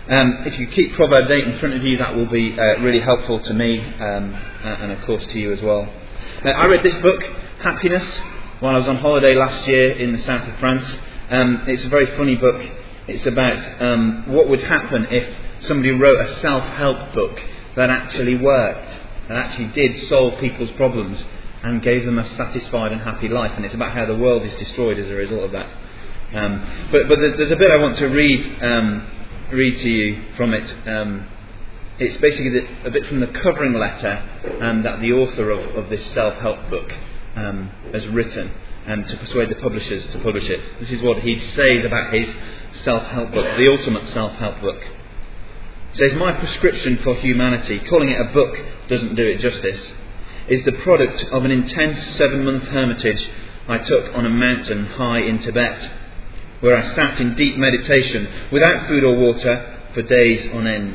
If you keep Proverbs 8 in front of you, that will be really helpful to me and of course to you as well. I read this book, Happiness, while I was on holiday last year in the south of France. It's a very funny book. It's about what would happen if somebody wrote a self-help book that actually worked, that actually did solve people's problems and gave them a satisfied and happy life. And it's about how the world is destroyed as a result of that. But there's a bit I want to read to you from it. It's basically a bit from the covering letter that the author of this self-help book has written to persuade the publishers to publish it. This is what he says about his self-help book, the ultimate self-help book. He says, "My prescription for humanity," calling it a book doesn't do it justice, "is the product of an intense 7-month hermitage I took on a mountain high in Tibet, where I sat in deep meditation without food or water for days on end.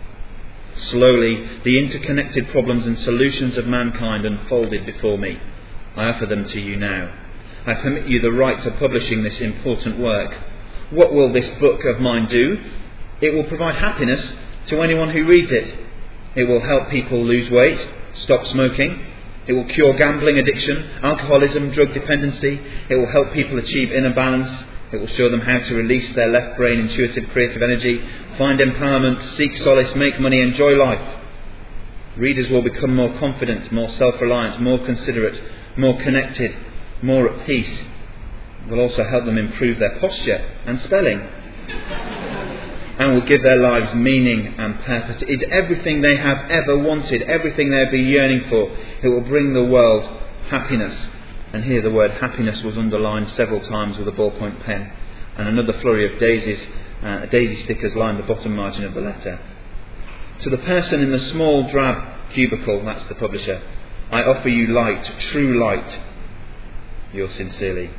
Slowly, the interconnected problems and solutions of mankind unfolded before me. I offer them to you now. I permit you the right to publishing this important work. What will this book of mine do? It will provide happiness to anyone who reads it. It will help people lose weight, stop smoking. It will cure gambling addiction, alcoholism, drug dependency. It will help people achieve inner balance. It will show them how to release their left brain intuitive creative energy, find empowerment, seek solace, make money, enjoy life. Readers will become more confident, more self-reliant, more considerate, more connected, more at peace. It will also help them improve their posture and spelling, and will give their lives meaning and purpose. It is everything they have ever wanted, everything they have been yearning for. It will bring the world happiness." And here the word happiness was underlined several times with a ballpoint pen, and another flurry of daisy stickers lined the bottom margin of the letter. "To the person in the small drab cubicle," that's the publisher, "I offer you light, true light. Yours sincerely."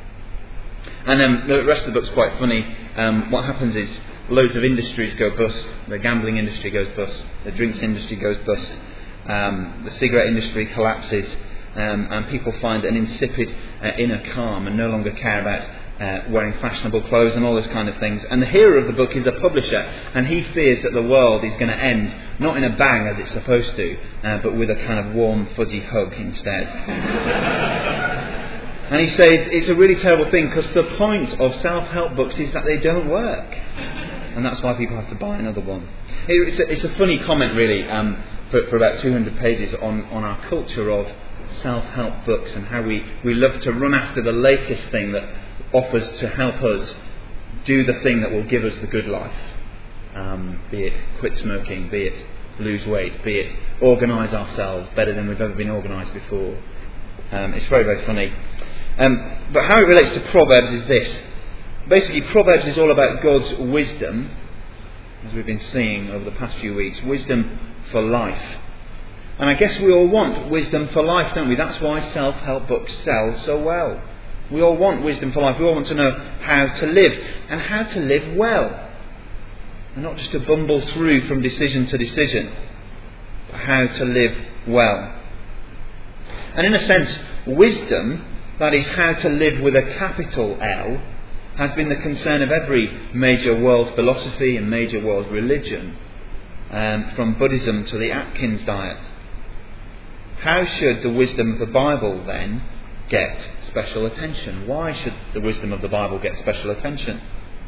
And the rest of the book's quite funny. What happens is loads of industries go bust. The gambling industry goes bust. The drinks industry goes bust. The cigarette industry collapses. And people find an insipid inner calm and no longer care about wearing fashionable clothes and all those kind of things. And the hero of the book is a publisher, and he fears that the world is going to end, not in a bang as it's supposed to, but with a kind of warm, fuzzy hug instead. And he says it's a really terrible thing because the point of self-help books is that they don't work. And that's why people have to buy another one. It's a funny comment, really, for about 200 pages on our culture of self-help books and how we love to run after the latest thing that offers to help us do the thing that will give us the good life. Be it quit smoking, be it lose weight, be it organise ourselves better than we've ever been organised before. It's very, very funny. But how it relates to Proverbs is this. Basically, Proverbs is all about God's wisdom, as we've been seeing over the past few weeks, wisdom for life. And I guess we all want wisdom for life, don't we? That's why self-help books sell so well. We all want wisdom for life. We all want to know how to live, and how to live well. And not just to bumble through from decision to decision, but how to live well. And in a sense, wisdom, that is how to live with a capital L, has been the concern of every major world philosophy and major world religion, from Buddhism to the Atkins diet. How should the wisdom of the Bible then get special attention? Why should the wisdom of the Bible get special attention?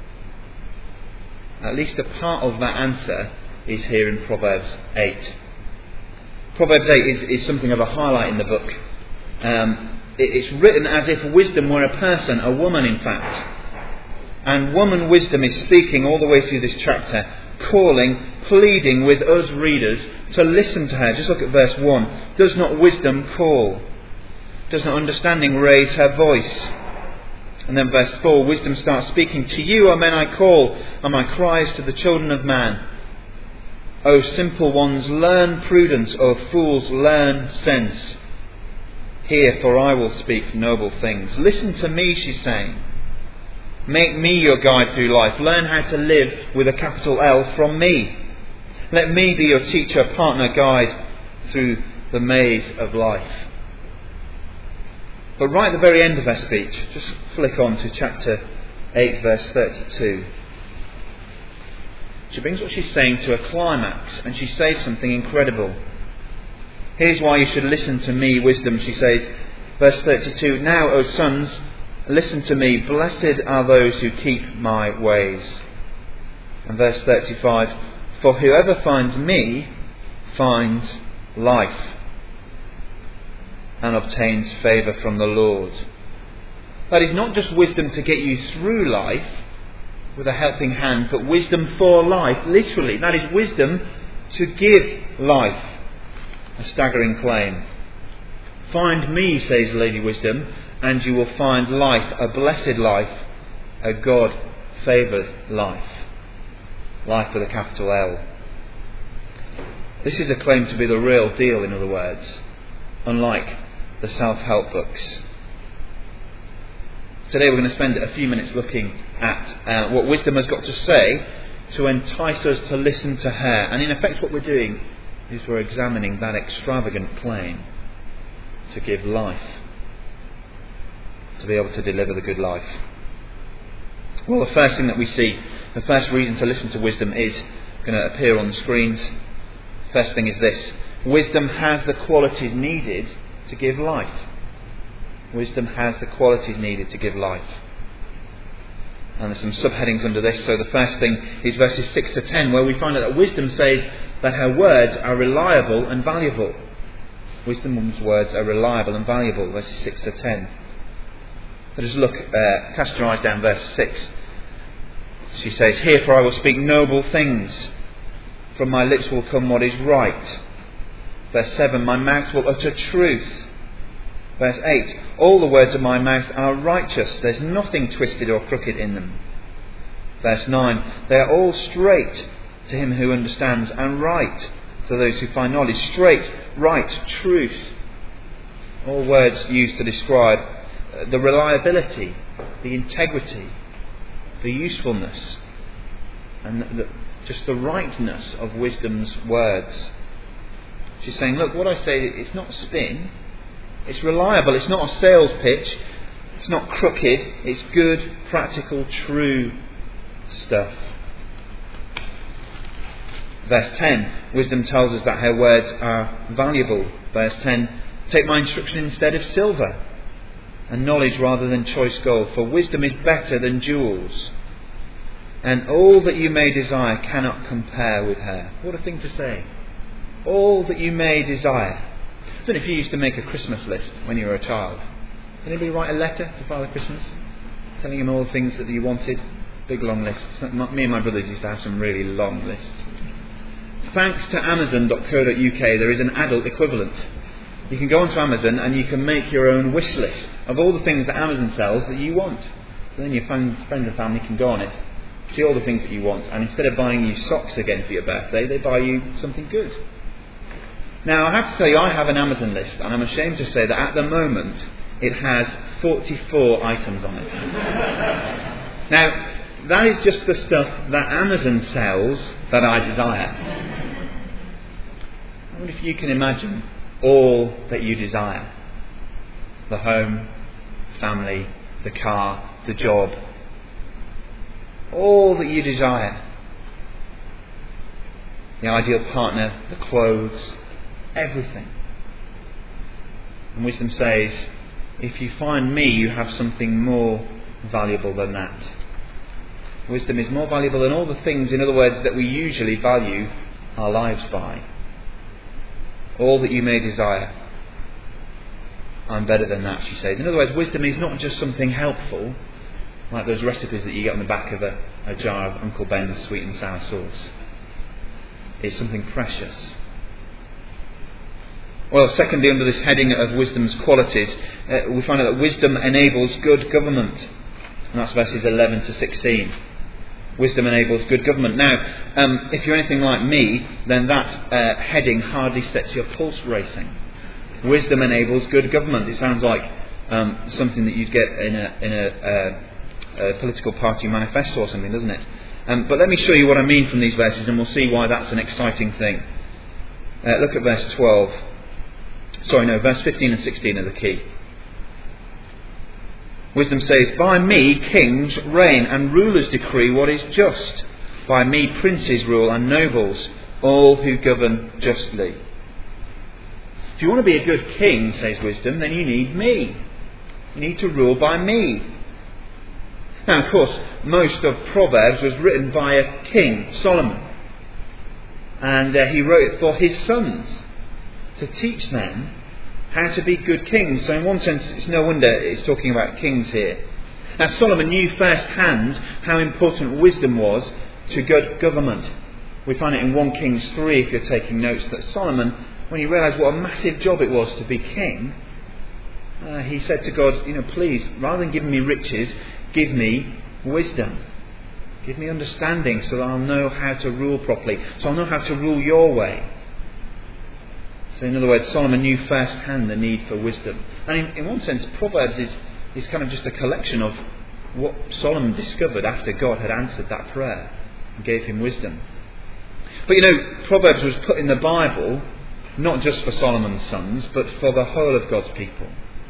At least a part of that answer is here in Proverbs 8. Proverbs 8 is something of a highlight in the book. It's written as if wisdom were a person, a woman in fact. And woman wisdom is speaking all the way through this chapter, calling, pleading with us readers to listen to her. Just look at verse 1. Does not wisdom call? Does not understanding raise her voice? And then verse 4, wisdom starts speaking. To you, O men, I call, and my cries to the children of man. O simple ones, learn prudence. O fools, learn sense. Hear, for I will speak noble things. Listen to me, she's saying. Make me your guide through life. Learn how to live with a capital L from me. Let me be your teacher, partner, guide through the maze of life. But right at the very end of her speech, just flick on to chapter 8, verse 32. she brings what she's saying to a climax, and she says something incredible. Here's why you should listen to me, wisdom, she says. Verse 32, now, O sons, listen to me. Blessed are those who keep my ways. And verse 35, for whoever finds me finds life and obtains favour from the Lord. That is not just wisdom to get you through life with a helping hand, but wisdom for life, literally. That is wisdom to give life. A staggering claim. Find me, says Lady Wisdom, and you will find life, a blessed life, a God-favoured life. Life with a capital L. This is a claim to be the real deal, in other words, unlike the self-help books. Today we're going to spend a few minutes looking at what wisdom has got to say to entice us to listen to her. And in effect what we're doing is we're examining that extravagant claim to give life, to be able to deliver the good life. Well, the first thing that we see, the first reason to listen to wisdom is going to appear on the screens. First thing is this: wisdom has the qualities needed to give life. Wisdom has the qualities needed to give life. And there's some subheadings under this. So the first thing is verses 6 to 10, where we find out that wisdom says that her words are reliable and valuable. Wisdom's words are reliable and valuable, verses 6 to 10. Let us look, cast your eyes down verse 6. She says, "Herefore I will speak noble things. From my lips will come what is right." Verse 7, "My mouth will utter truth." Verse 8, "All the words of my mouth are righteous. There's nothing twisted or crooked in them." Verse 9, "They are all straight to him who understands, and right to those who find knowledge." Straight, right, truth. All words used to describe the reliability, the integrity, the usefulness, and just the rightness of wisdom's words. She's saying, look, what I say, it's not spin. It's reliable. It's not a sales pitch. It's not crooked. It's good, practical, true stuff. Verse 10, wisdom tells us that her words are valuable. Verse 10, "Take my instruction instead of silver, and knowledge rather than choice gold. For wisdom is better than jewels, and all that you may desire cannot compare with her." What a thing to say. All that you may desire. I don't know if you used to make a Christmas list when you were a child. Did anybody write a letter to Father Christmas telling him all the things that you wanted? Big long lists. Me and my brothers used to have some really long lists. Thanks to Amazon.co.uk, there is an adult equivalent. You can go onto Amazon and you can make your own wish list of all the things that Amazon sells that you want. So then your friends and family can go on it, see all the things that you want, and instead of buying you socks again for your birthday, they buy you something good. Now, I have to tell you, I have an Amazon list, and I'm ashamed to say that at the moment it has 44 items on it. Now, that is just the stuff that Amazon sells that I desire. I wonder if you can imagine all that you desire. The home, family, the car, the job. All that you desire. The ideal partner, the clothes, everything. And wisdom says, if you find me, you have something more valuable than that. Wisdom is more valuable than all the things, in other words, that we usually value our lives by. All that you may desire, I'm better than that, she says. In other words, wisdom is not just something helpful, like those recipes that you get on the back of a jar of Uncle Ben's sweet and sour sauce. It's something precious. Well, secondly, under this heading of wisdom's qualities, we find out that wisdom enables good government. And that's verses 11 to 16. Wisdom enables good government. Now, if you're anything like me, then that heading hardly sets your pulse racing. Wisdom enables good government. It sounds like something that you'd get in a political party manifesto or something, doesn't it? But let me show you what I mean from these verses, and we'll see why that's an exciting thing. Look at verse 12. Verse 15 and 16 are the key. Wisdom says, "By me kings reign, and rulers decree what is just. By me princes rule and nobles, all who govern justly. If you want to be a good king, says wisdom, then you need me. You need to rule by me. Now, of course, most of Proverbs was written by a king, Solomon. And he wrote it for his sons, to teach them how to be good kings. So in one sense, it's no wonder it's talking about kings here. Now, Solomon knew firsthand how important wisdom was to good government. We find it in 1 Kings 3, if you're taking notes, that Solomon, when he realised what a massive job it was to be king, he said to God, please, rather than giving me riches, give me wisdom. Give me understanding so that I'll know how to rule properly. So I'll know how to rule your way. So in other words, Solomon knew firsthand the need for wisdom. And in one sense, Proverbs is kind of just a collection of what Solomon discovered after God had answered that prayer and gave him wisdom. But Proverbs was put in the Bible not just for Solomon's sons, but for the whole of God's people,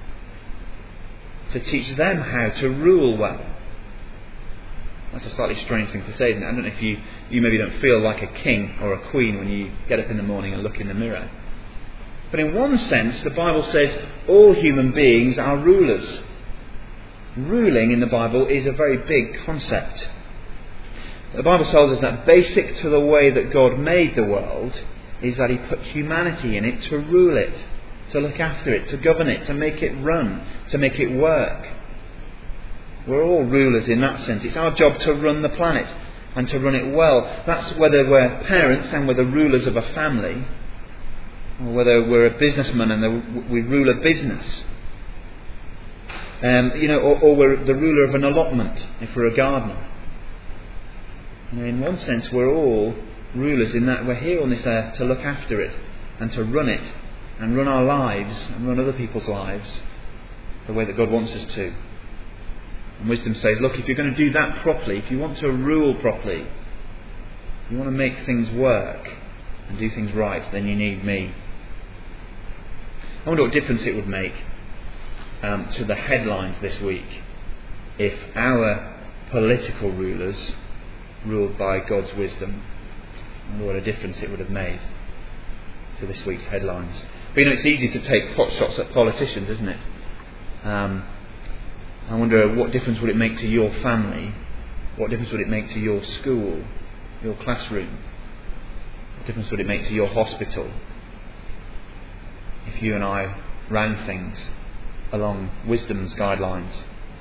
to teach them how to rule well. That's a slightly strange thing to say, isn't it? I don't know if you maybe don't feel like a king or a queen when you get up in the morning and look in the mirror. But in one sense, the Bible says all human beings are rulers. Ruling in the Bible is a very big concept. The Bible tells us that basic to the way that God made the world is that he put humanity in it to rule it, to look after it, to govern it, to make it run, to make it work. We're all rulers in that sense. It's our job to run the planet and to run it well. That's whether we're parents and we're the rulers of a family, or whether we're a businessman and we rule a business. Or we're the ruler of an allotment if we're a gardener. In one sense, we're all rulers in that we're here on this earth to look after it and to run it and run our lives and run other people's lives the way that God wants us to. And wisdom says, look, if you're going to do that properly, if you want to rule properly, you want to make things work and do things right, then you need me. I wonder what difference it would make to the headlines this week if our political rulers ruled by God's wisdom. I wonder what a difference it would have made to this week's headlines. But it's easy to take pot shots at politicians, isn't it? I wonder what difference would it make to your family? What difference would it make to your school, your classroom? What difference would it make to your hospital if you and I ran things along wisdom's guidelines?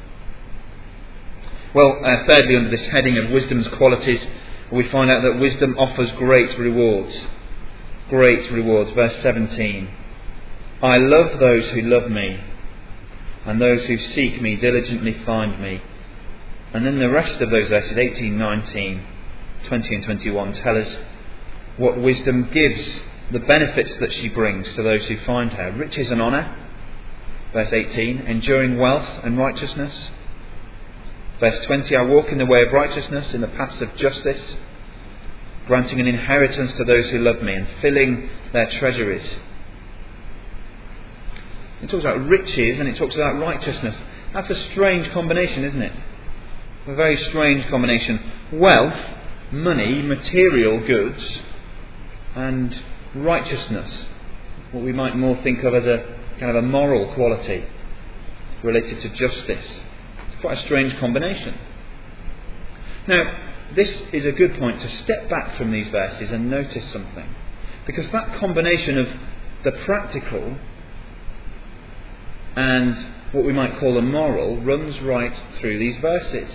Well, thirdly, under this heading of wisdom's qualities, we find out that wisdom offers great rewards. Great rewards. Verse 17. I love those who love me, and those who seek me diligently find me. And then the rest of those verses, 18, 19, 20 and 21, tell us what wisdom gives, the benefits that she brings to those who find her. Riches and honour. Verse 18, enduring wealth and righteousness. Verse 20, I walk in the way of righteousness, in the paths of justice, granting an inheritance to those who love me and filling their treasuries. It talks about riches and it talks about righteousness. That's a strange combination, isn't it? A very strange combination. Wealth, money, material goods, and righteousness. What we might more think of as a kind of a moral quality related to justice. It's quite a strange combination. Now, this is a good point to step back from these verses and notice something. Because that combination of the practical and what we might call the moral runs right through these verses.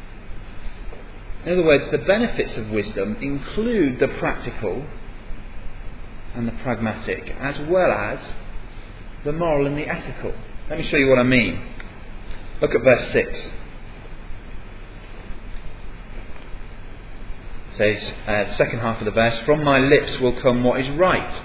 In other words, the benefits of wisdom include the practical and the pragmatic, as well as the moral and the ethical. Let me show you what I mean. Look at verse 6. It says, the second half of the verse, from my lips will come what is right.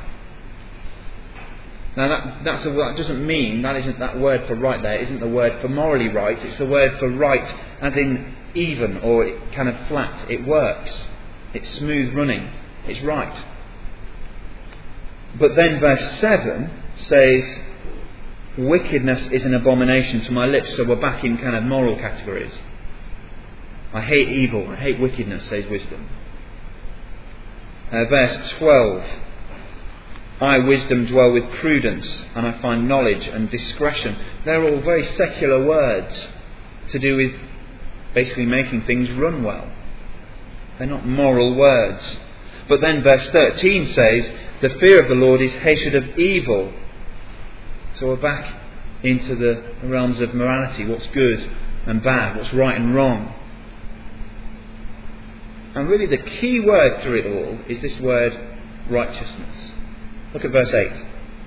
Now that doesn't mean, that word for right there isn't the word for morally right, it's the word for right as in even or kind of flat. It works. It's smooth running. It's right. But then verse 7 says, wickedness is an abomination to my lips. So we're back in kind of moral categories. I hate evil, I hate wickedness, says wisdom. Verse 12. I, wisdom, dwell with prudence, and I find knowledge and discretion. They're all very secular words to do with basically making things run well. They're not moral words. But then verse 13 says, the fear of the Lord is hatred of evil. So we're back into the realms of morality, what's good and bad, what's right and wrong. And really the key word through it all is this word righteousness. Look at verse 8.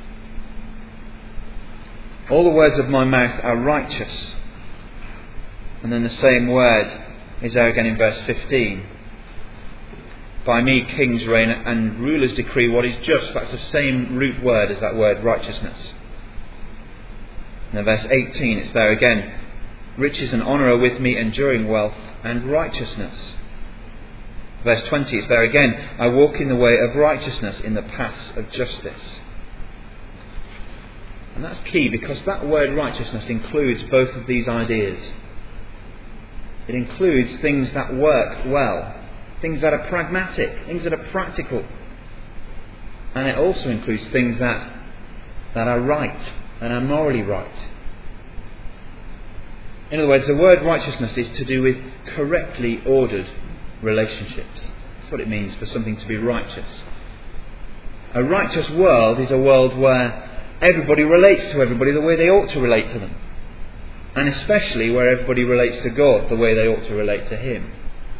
All the words of my mouth are righteous. And then the same word is there again in verse 15. By me kings reign and rulers decree what is just. That's the same root word as that word righteousness. And then verse 18, it's there again. Riches and honour are with me, enduring wealth and righteousness. Verse 20, it's there again. I walk in the way of righteousness, in the paths of justice. And that's key, because that word righteousness includes both of these ideas. It includes things that work well, things that are pragmatic, things that are practical. And it also includes things that are right and are morally right. In other words, the word righteousness is to do with correctly ordered relationships. That's what it means for something to be righteous. A righteous world is a world where everybody relates to everybody the way they ought to relate to them. And especially where everybody relates to God the way they ought to relate to Him.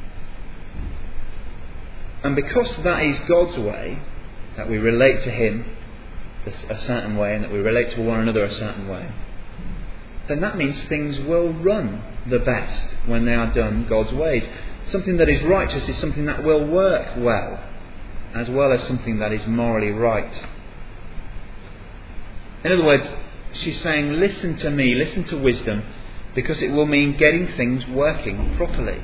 And because that is God's way, that we relate to Him a certain way and that we relate to one another a certain way, then that means things will run the best when they are done God's ways. Something that is righteous is something that will work well as something that is morally right. In other words, she's saying, listen to me, listen to wisdom, because it will mean getting things working properly.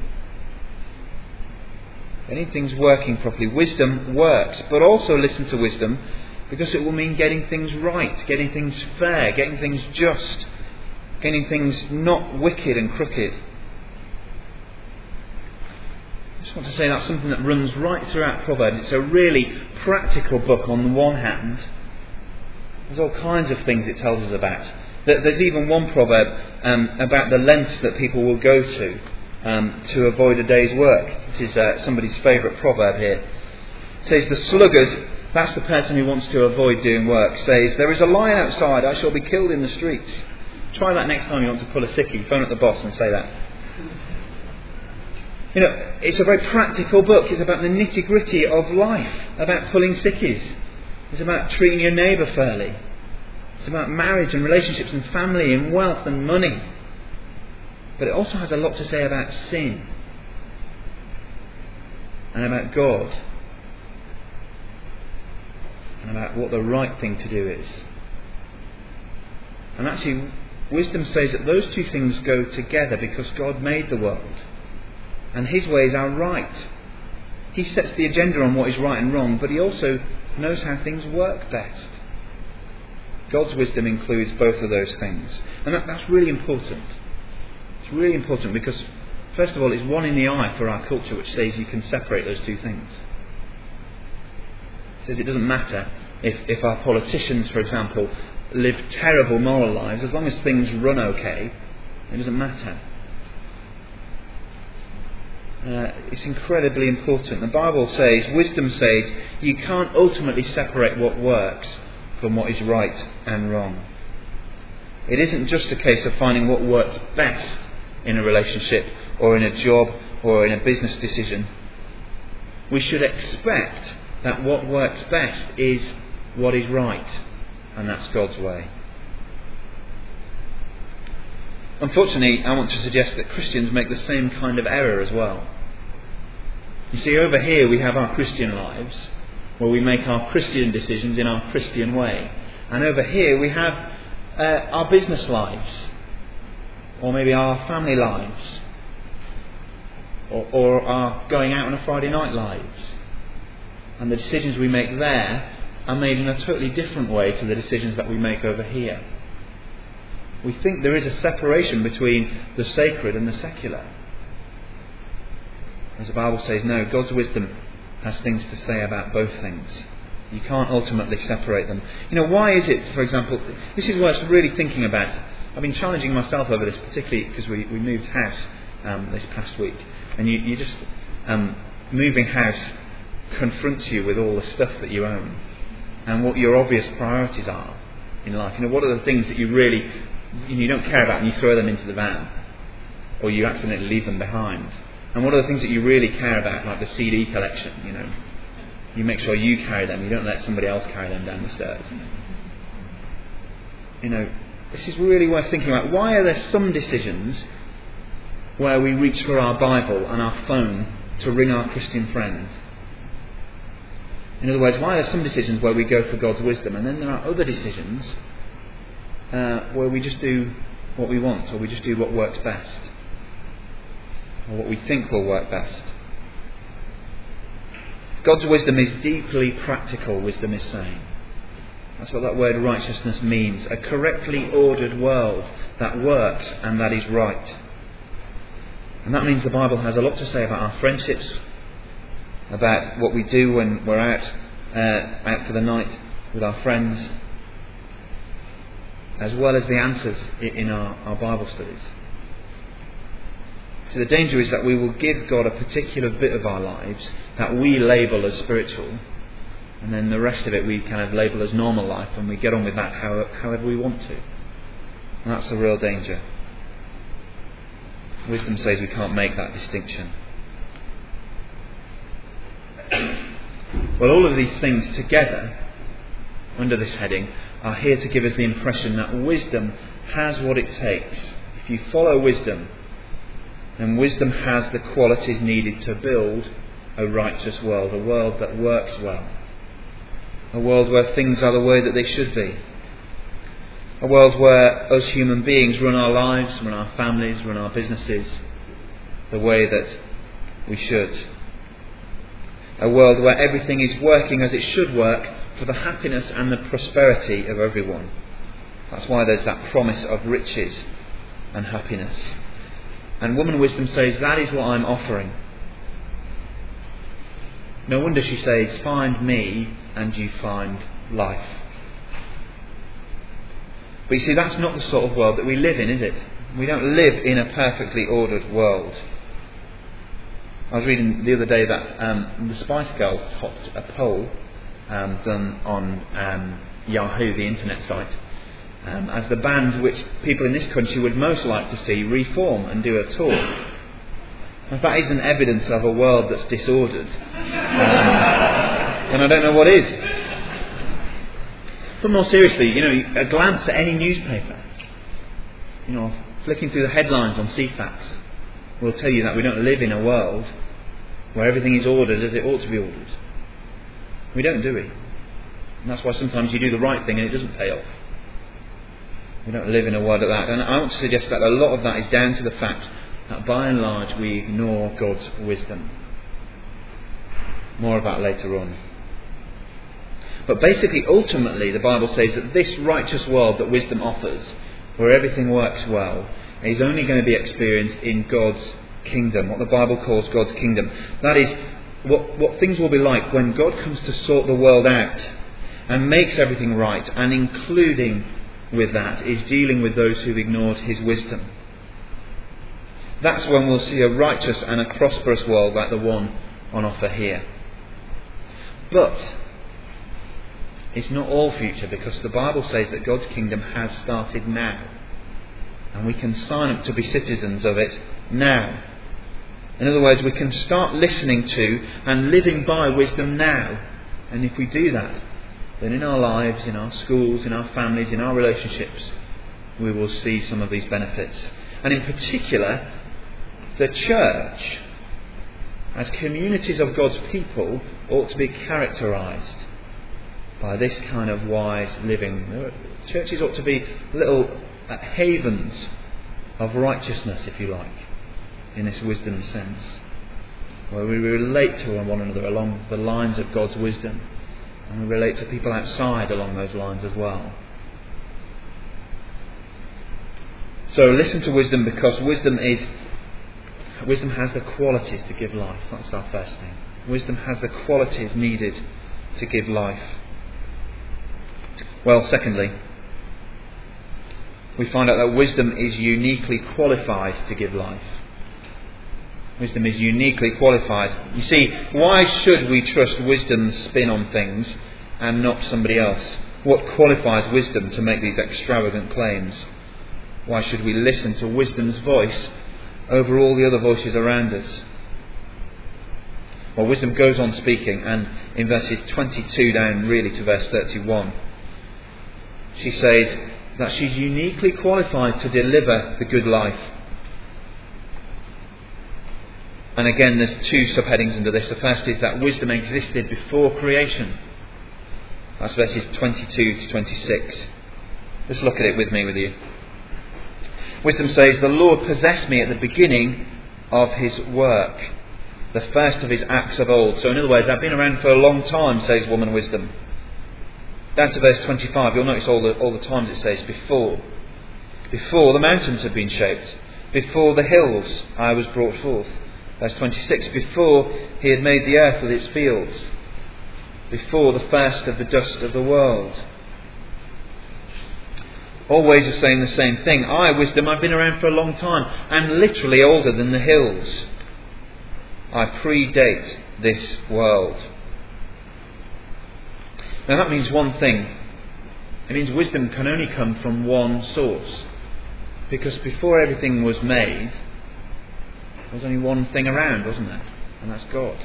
Getting things working properly. Wisdom works, but also listen to wisdom, because it will mean getting things right, getting things fair, getting things just, getting things not wicked and crooked. I just want to say that's something that runs right throughout Proverbs. It's a really practical book on the one hand. There's all kinds of things it tells us about. There's even one proverb about the lengths that people will go to avoid a day's work. This is somebody's favourite proverb here. It says, the sluggard, that's the person who wants to avoid doing work, says, there is a lion outside, I shall be killed in the streets. Try that next time you want to pull a sickie. Phone up the boss and say that. You know, it's a very practical book. It's about the nitty-gritty of life, about pulling sickies. It's about treating your neighbour fairly. It's about marriage and relationships and family and wealth and money. But it also has a lot to say about sin and about God and about what the right thing to do is. And actually, wisdom says that those two things go together because God made the world. And His ways are right. He sets the agenda on what is right and wrong, but He also knows how things work best. God's wisdom includes both of those things. And that's really important. It's really important because, first of all, it's one in the eye for our culture which says you can separate those two things. It says it doesn't matter if our politicians, for example, live terrible moral lives, as long as things run okay, it doesn't matter. It's incredibly important. The Bible says, wisdom says, you can't ultimately separate what works from what is right and wrong. It isn't just a case of finding what works best in a relationship or in a job or in a business decision. We should expect that what works best is what is right, and that's God's way. Unfortunately, I want to suggest that Christians make the same kind of error as well. You see, over here we have our Christian lives, where we make our Christian decisions in our Christian way. And over here we have our business lives, or maybe our family lives, or our going out on a Friday night lives. And the decisions we make there are made in a totally different way to the decisions that we make over here. We think there is a separation between the sacred and the secular. As the Bible says, no, God's wisdom has things to say about both things. You can't ultimately separate them. Why is it, for example, this is what I was really thinking about. I've been challenging myself over this, particularly because we moved house this past week. And you just, moving house confronts you with all the stuff that you own and what your obvious priorities are in life. What are the things that you really, you don't care about and you throw them into the van, or you accidentally leave them behind. And what are the things that you really care about, like the CD collection, You make sure you carry them, you don't let somebody else carry them down the stairs. This is really worth thinking about. Why are there some decisions where we reach for our Bible and our phone to ring our Christian friends? In other words, why are there some decisions where we go for God's wisdom, and then there are other decisions where we just do what we want, or we just do what works best, or what we think will work best? God's wisdom is deeply practical, wisdom is saying. That's what that word righteousness means. A correctly ordered world that works and that is right. And that means the Bible has a lot to say about our friendships, about what we do when we're out for the night with our friends, as well as the answers in our Bible studies. So the danger is that we will give God a particular bit of our lives that we label as spiritual, and then the rest of it we kind of label as normal life, and we get on with that however we want to. And that's the real danger. Wisdom says we can't make that distinction. Well, all of these things together, under this heading, are here to give us the impression that wisdom has what it takes. If you follow wisdom, then wisdom has the qualities needed to build a righteous world, a world that works well, a world where things are the way that they should be, a world where us human beings run our lives, run our families, run our businesses the way that we should, a world where everything is working as it should work for the happiness and the prosperity of everyone. That's why there's that promise of riches and happiness. And woman wisdom says, that is what I'm offering. No wonder she says, find me and you find life. But you see, that's not the sort of world that we live in, is it? We don't live in a perfectly ordered world. I was reading the other day that the Spice Girls topped a poll done on Yahoo, the internet site, as the band which people in this country would most like to see reform and do a tour. If that isn't evidence of a world that's disordered, then I don't know what is. But more seriously, a glance at any newspaper, flicking through the headlines on CFAX will tell you that we don't live in a world where everything is ordered as it ought to be ordered. We don't, do we? And that's why sometimes you do the right thing and it doesn't pay off. We don't live in a world like that. And I want to suggest that a lot of that is down to the fact that by and large we ignore God's wisdom. More of that later on. But basically, ultimately, the Bible says that this righteous world that wisdom offers, where everything works well, is only going to be experienced in God's kingdom, what the Bible calls God's kingdom. That is, what things will be like when God comes to sort the world out and makes everything right, and including with that is dealing with those who've ignored his wisdom. That's when we'll see a righteous and a prosperous world like the one on offer here. But it's not all future, because the Bible says that God's kingdom has started now, and we can sign up to be citizens of it now. In other words, we can start listening to and living by wisdom now. And if we do that, then in our lives, in our schools, in our families, in our relationships, we will see some of these benefits. And in particular, the church, as communities of God's people, ought to be characterised by this kind of wise living. Churches ought to be little havens of righteousness, if you like, in this wisdom sense, where we relate to one another along the lines of God's wisdom, and we relate to people outside along those lines as well. So listen to wisdom, because wisdom has the qualities to give life. That's our first thing. Wisdom has the qualities needed to give life. Well, secondly, we find out that wisdom is uniquely qualified to give life. Wisdom is uniquely qualified. You see, why should we trust wisdom's spin on things and not somebody else? What qualifies wisdom to make these extravagant claims? Why should we listen to wisdom's voice over all the other voices around us? Well, wisdom goes on speaking, and in verses 22 down really to verse 31, she says that she's uniquely qualified to deliver the good life. And again, there's two subheadings under this. The first is that wisdom existed before creation. That's verses 22 to 26. Just look at it with you. Wisdom says, "The Lord possessed me at the beginning of his work, the first of his acts of old." So in other words, I've been around for a long time, says woman wisdom. Down to verse 25, you'll notice all the times it says before. Before the mountains had been shaped. Before the hills I was brought forth. Verse 26, before he had made the earth with its fields. Before the first of the dust of the world. All ways of saying the same thing. I, wisdom, I've been around for a long time. I'm literally older than the hills. I predate this world. Now that means one thing. It means wisdom can only come from one source. Because before everything was made, there was only one thing around, wasn't there? And that's God.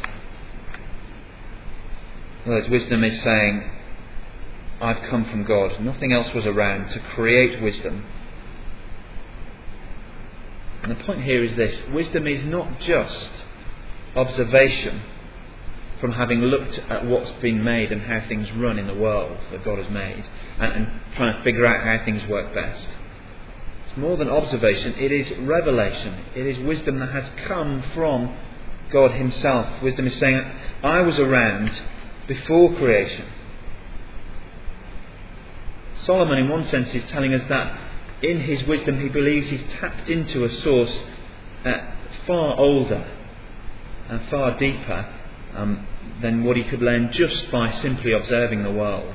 In other words, wisdom is saying, I've come from God. Nothing else was around to create wisdom. And the point here is this. Wisdom is not just observation from having looked at what's been made and how things run in the world that God has made and trying to figure out how things work best. It's more than observation. It is revelation. It is wisdom that has come from God himself. Wisdom is saying, I was around before creation. Solomon, in one sense, is telling us that in his wisdom he believes he's tapped into a source far older and far deeper than what he could learn just by simply observing the world.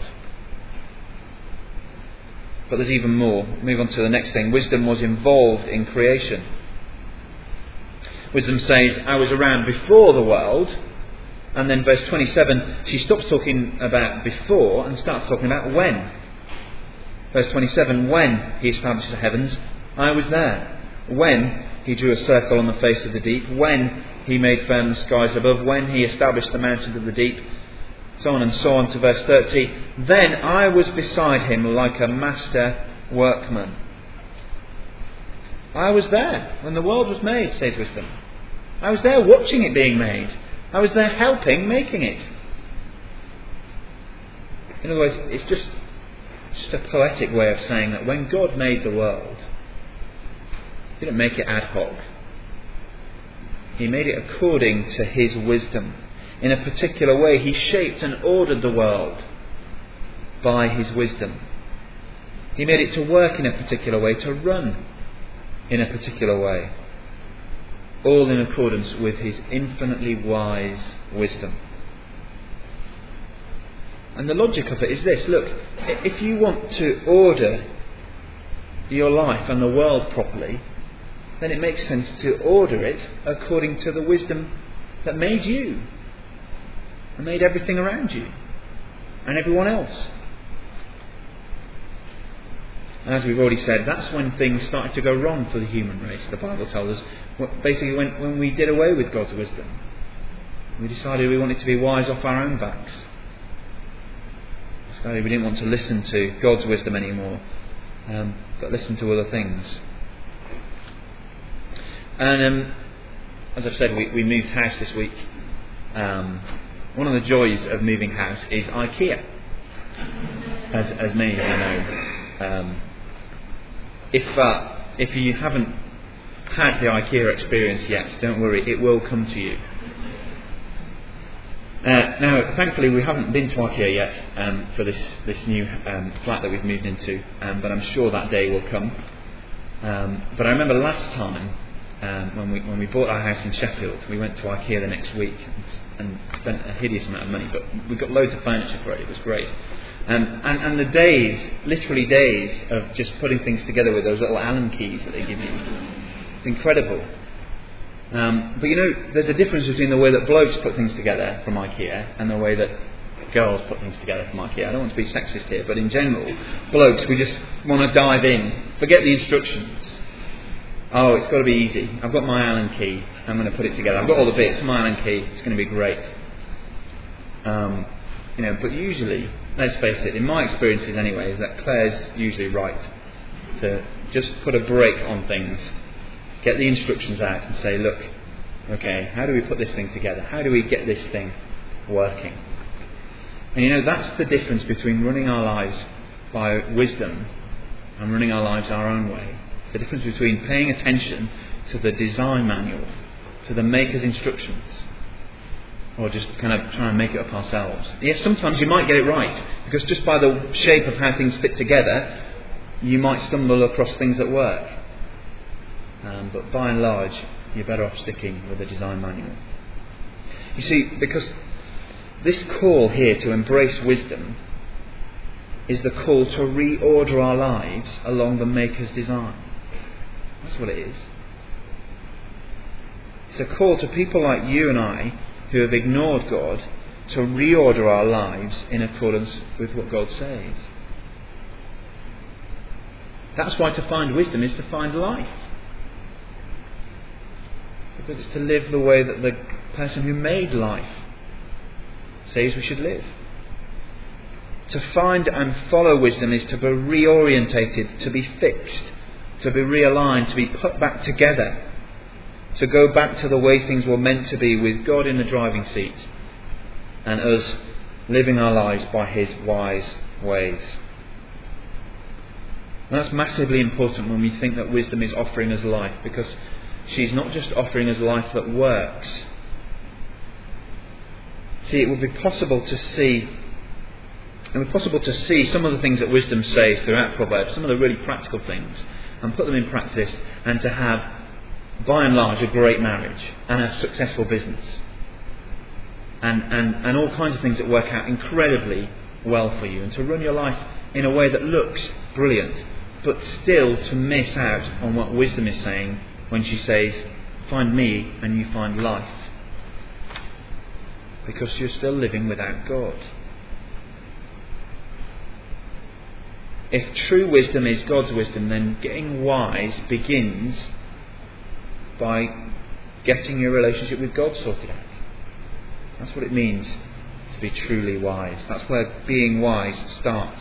But there's even more. Move on to the next thing. Wisdom was involved in creation. Wisdom says, I was around before the world. And then verse 27, she stops talking about before and starts talking about when. Verse 27, when he established the heavens, I was there. When he drew a circle on the face of the deep. When he made firm the skies above. When he established the mountains of the deep. So on and so on to verse 30. Then I was beside him like a master workman. I was there when the world was made, says wisdom. I was there watching it being made. I was there helping making it. In other words, it's just a poetic way of saying that when God made the world, he didn't make it ad hoc. He made it according to his wisdom. In a particular way, he shaped and ordered the world by his wisdom. He made it to work in a particular way, to run in a particular way. All in accordance with his infinitely wise wisdom. And the logic of it is this. Look, if you want to order your life and the world properly, then it makes sense to order it according to the wisdom that made you and made everything around you and everyone else. And as we've already said, that's when things started to go wrong for the human race. The Bible tells us, basically when we did away with God's wisdom. We decided we wanted to be wise off our own backs. Decided we didn't want to listen to God's wisdom anymore, but listen to other things. And as I've said, we moved house this week. One of the joys of moving house is IKEA, as many of you know. If you haven't had the IKEA experience yet, don't worry, it will come to you. Now, thankfully, we haven't been to IKEA yet for this new flat that we've moved into, but I'm sure that day will come. But I remember last time when we bought our house in Sheffield, we went to IKEA the next week and spent a hideous amount of money, but we got loads of furniture for it. It was great. And the days, literally days, of just putting things together with those little Allen keys that they give you. It's incredible. But there's a difference between the way that blokes put things together from IKEA and the way that girls put things together from IKEA. I don't want to be sexist here, but in general, blokes, we just want to dive in, forget the instructions. Oh, it's got to be easy. I've got my Allen key. I'm going to put it together. I've got all the bits. My Allen key. It's going to be great. But usually, let's face it, in my experiences anyway, is that Claire's usually right to just put a brake on things, get the instructions out and say, look, okay, how do we put this thing together? How do we get this thing working? And that's the difference between running our lives by wisdom and running our lives our own way. The difference between paying attention to the design manual, to the maker's instructions, or just kind of try and make it up ourselves. Yes, sometimes you might get it right, because just by the shape of how things fit together, you might stumble across things that work. But by and large, you're better off sticking with the design manual. You see, because this call here to embrace wisdom is the call to reorder our lives along the Maker's design. That's what it is. It's a call to people like you and I who have ignored God to reorder our lives in accordance with what God says. That's why to find wisdom is to find life. Because it's to live the way that the person who made life says we should live. To find and follow wisdom is to be reorientated, to be fixed, to be realigned, to be put back together, to go back to the way things were meant to be, with God in the driving seat and us living our lives by His wise ways. And that's massively important when we think that wisdom is offering us life, because she's not just offering us life that works. See, it would be possible to see some of the things that wisdom says throughout Proverbs, some of the really practical things, and put them in practice, and to have, by and large, a great marriage and a successful business, and all kinds of things that work out incredibly well for you, and to run your life in a way that looks brilliant, but still to miss out on what wisdom is saying when she says, find me and you find life, because you're still living without God. If true wisdom is God's wisdom, then getting wise begins by getting your relationship with God sorted out. That's what it means to be truly wise. That's where being wise starts.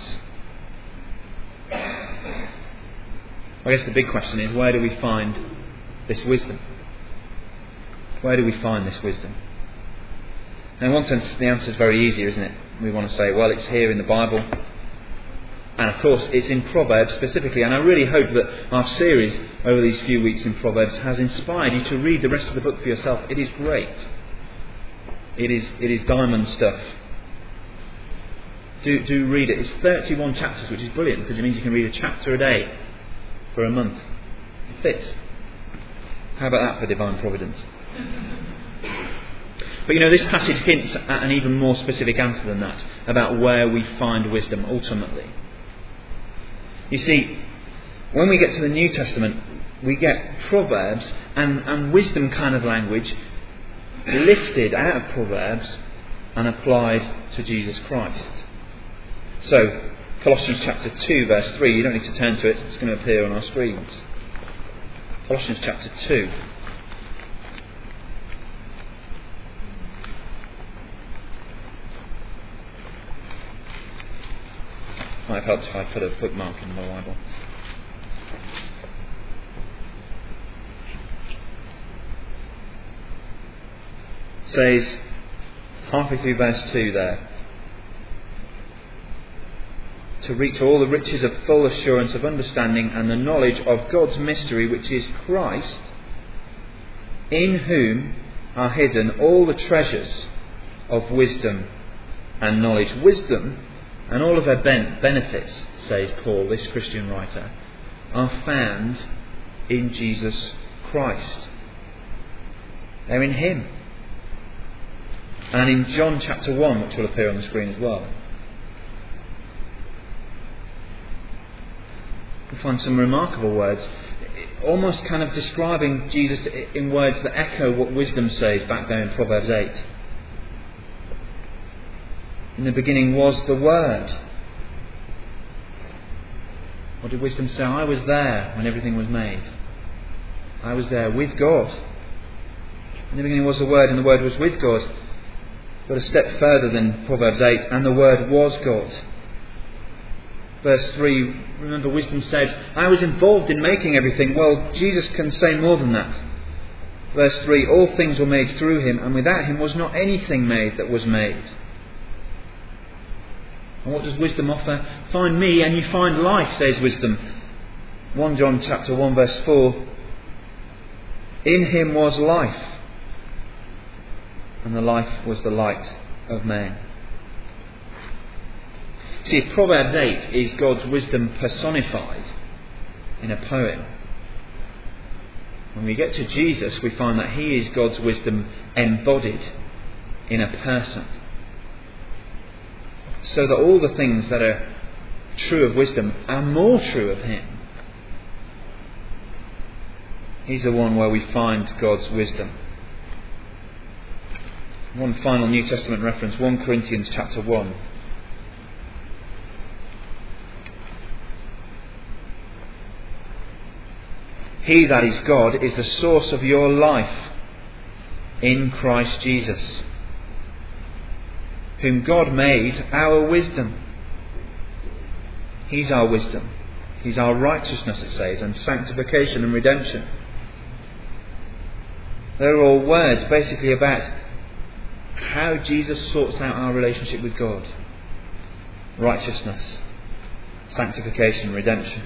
I guess the big question is, where do we find this wisdom? Where do we find this wisdom? And in one sense, the answer is very easy, isn't it? We want to say, well, it's here in the Bible. And of course, it's in Proverbs specifically. And I really hope that our series over these few weeks in Proverbs has inspired you to read the rest of the book for yourself. It is great. It is diamond stuff. Do read it. It's 31 chapters, which is brilliant, because it means you can read a chapter a day for a month. It fits. How about that for divine providence? But this passage hints at an even more specific answer than that, about where we find wisdom ultimately. You see, when we get to the New Testament, we get Proverbs and wisdom kind of language lifted out of Proverbs and applied to Jesus Christ. So, Colossians chapter 2 verse 3, you don't need to turn to it, it's going to appear on our screens. Colossians chapter 2. Might have helped if I put a bookmark in the Bible. It says, halfway through verse 2 there, to reach all the riches of full assurance of understanding and the knowledge of God's mystery, which is Christ, in whom are hidden all the treasures of wisdom and knowledge. Wisdom and all of her benefits, says Paul, this Christian writer, are found in Jesus Christ. They're in Him. And in John chapter 1, which will appear on the screen as well, we find some remarkable words, almost kind of describing Jesus in words that echo what wisdom says back there in Proverbs 8. In the beginning was the Word. What did wisdom say? I was there when everything was made. I was there with God. In the beginning was the Word, and the Word was with God. But a step further than Proverbs 8, and the Word was God. Verse 3, remember wisdom said, I was involved in making everything. Well, Jesus can say more than that. Verse 3, all things were made through Him, and without Him was not anything made that was made. And what does wisdom offer? Find me and you find life, says wisdom. 1 John chapter 1 verse 4. In Him was life, and the life was the light of men. See, Proverbs 8 is God's wisdom personified in a poem. When we get to Jesus, we find that He is God's wisdom embodied in a person. So that all the things that are true of wisdom are more true of Him. He's the one where we find God's wisdom. One final New Testament reference, 1 Corinthians chapter 1. He, that is God, is the source of your life in Christ Jesus, whom God made our wisdom. He's our wisdom. He's our righteousness, it says, and sanctification and redemption. They're all words basically about how Jesus sorts out our relationship with God. Righteousness, sanctification, redemption.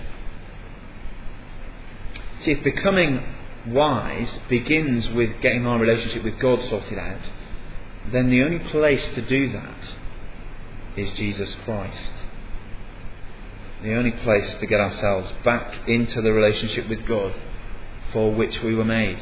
See, if becoming wise begins with getting our relationship with God sorted out, then the only place to do that is Jesus Christ. The only place to get ourselves back into the relationship with God for which we were made.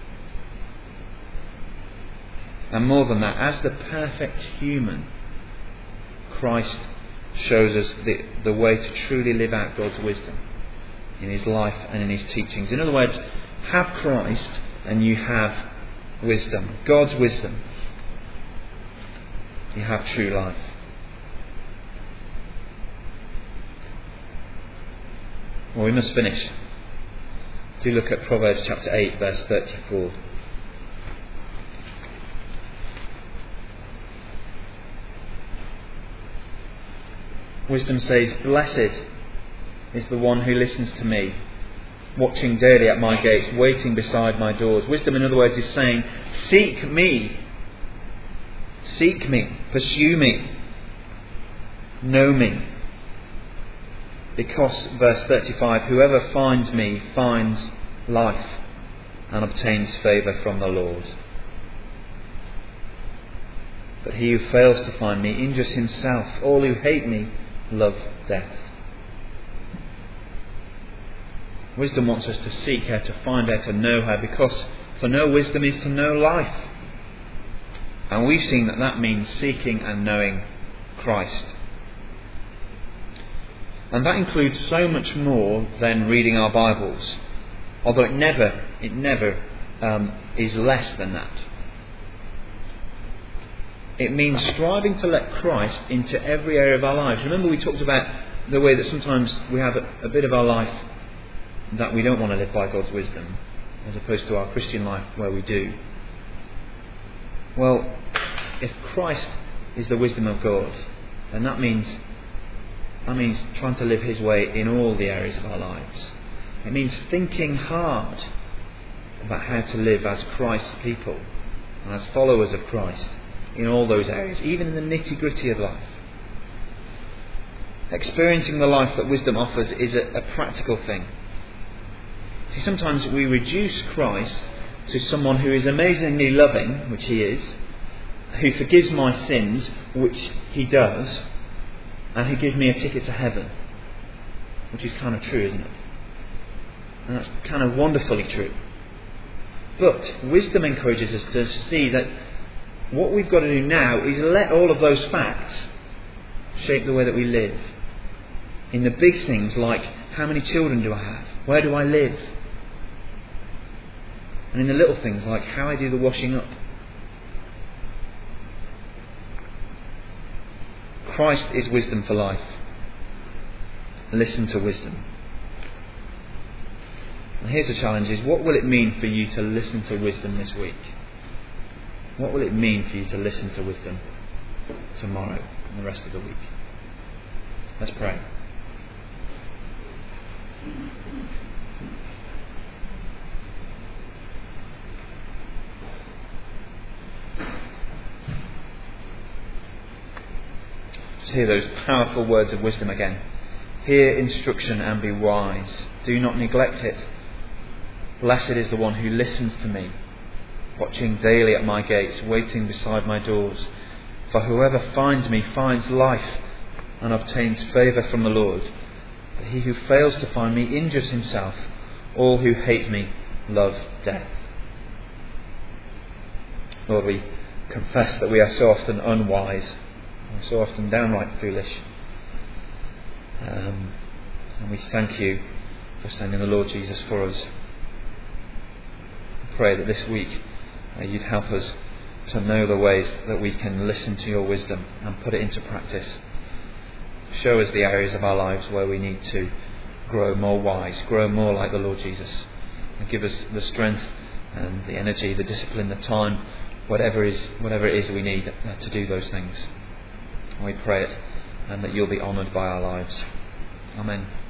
And more than that, as the perfect human, Christ shows us the way to truly live out God's wisdom in His life and in His teachings. In other words, have Christ and you have wisdom. God's wisdom. You have true life. Well, we must finish. Do look at Proverbs chapter 8, verse 34. Wisdom says, blessed is the one who listens to me, watching daily at my gates, waiting beside my doors. Wisdom, in other words, is saying, seek me. Seek me, pursue me, know me. Because, verse 35, whoever finds me finds life and obtains favour from the Lord. But he who fails to find me injures himself. All who hate me love death. Wisdom wants us to seek her, to find her, to know her, because to know wisdom is to know life. And we've seen that means seeking and knowing Christ. And that includes so much more than reading our Bibles, although it never is less than that. It means striving to let Christ into every area of our lives. Remember, we talked about the way that sometimes we have a bit of our life that we don't want to live by God's wisdom, as opposed to our Christian life where we do. Well, if Christ is the wisdom of God, then that means trying to live His way in all the areas of our lives. It means thinking hard about how to live as Christ's people and as followers of Christ in all those areas, even in the nitty-gritty of life. Experiencing the life that wisdom offers is a practical thing. See, sometimes we reduce Christ to someone who is amazingly loving, which He is, who forgives my sins, which He does, and who gives me a ticket to heaven, which is kind of true, isn't it? And that's kind of wonderfully true. But wisdom encourages us to see that what we've got to do now is let all of those facts shape the way that we live. In the big things like, how many children do I have? Where do I live? And in the little things like how I do the washing up. Christ is wisdom for life. Listen to wisdom. And here's the challenge: is what will it mean for you to listen to wisdom this week? What will it mean for you to listen to wisdom tomorrow and the rest of the week? Let's pray. Just hear those powerful words of wisdom again. Hear instruction and be wise. Do not neglect it. Blessed is the one who listens to me, watching daily at my gates, waiting beside my doors. For whoever finds me finds life and obtains favour from the Lord. But he who fails to find me injures himself. All who hate me love death. Lord, we confess that we are so often unwise, and so often downright foolish. And we thank you for sending the Lord Jesus for us. I pray that this week you'd help us to know the ways that we can listen to your wisdom and put it into practice. Show us the areas of our lives where we need to grow more wise, grow more like the Lord Jesus, and give us the strength and the energy, the discipline, the time, whatever it is we need to do those things. And we pray it, and that you'll be honoured by our lives. Amen.